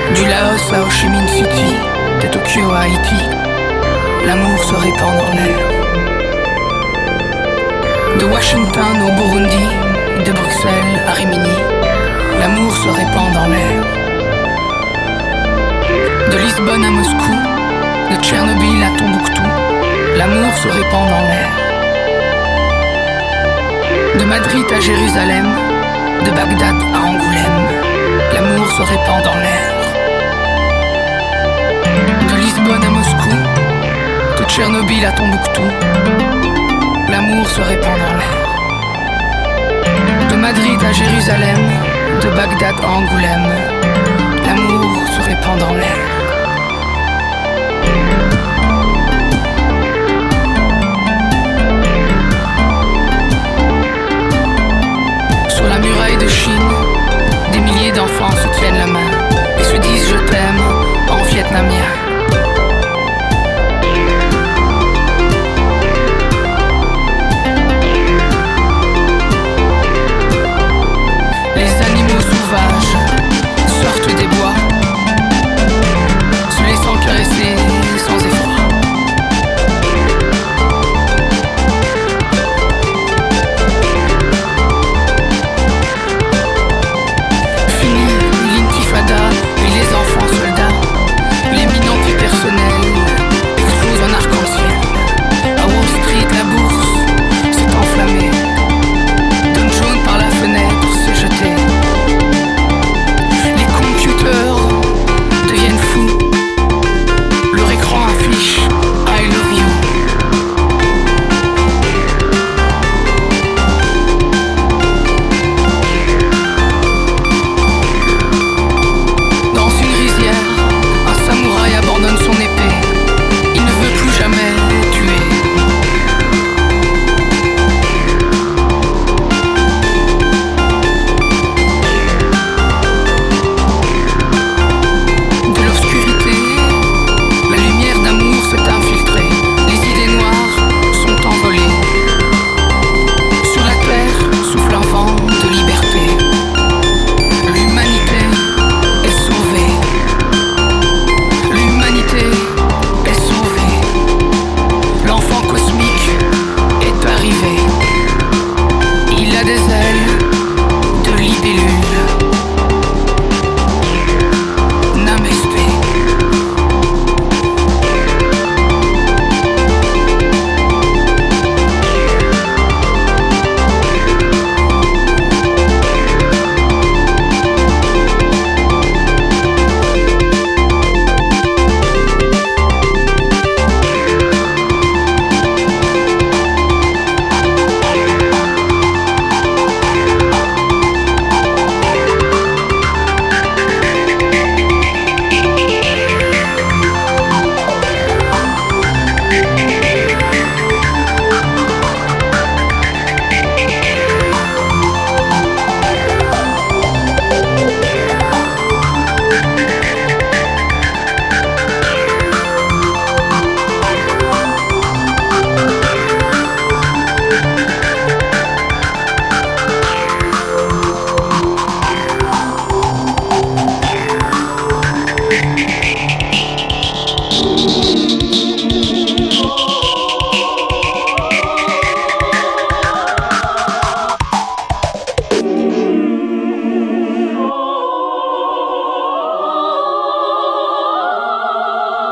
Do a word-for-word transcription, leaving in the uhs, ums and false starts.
Du Laos à Ho Chi Minh City, de Tokyo à Haïti, l'amour se répand dans l'air. De Washington au Burundi, de Bruxelles à Rimini, l'amour se répand dans l'air. De Lisbonne à Moscou, de Tchernobyl à Tombouctou, l'amour se répand dans l'air. De Madrid à Jérusalem, de Bagdad à Angoulême, l'amour se répand dans l'air. De Lisbonne à Moscou, de Tchernobyl à Tombouctou, l'amour se répand dans l'air. De Madrid à Jérusalem, de Bagdad à Angoulême, l'amour se répand dans l'air. Sur la muraille de Chine, des milliers d'enfants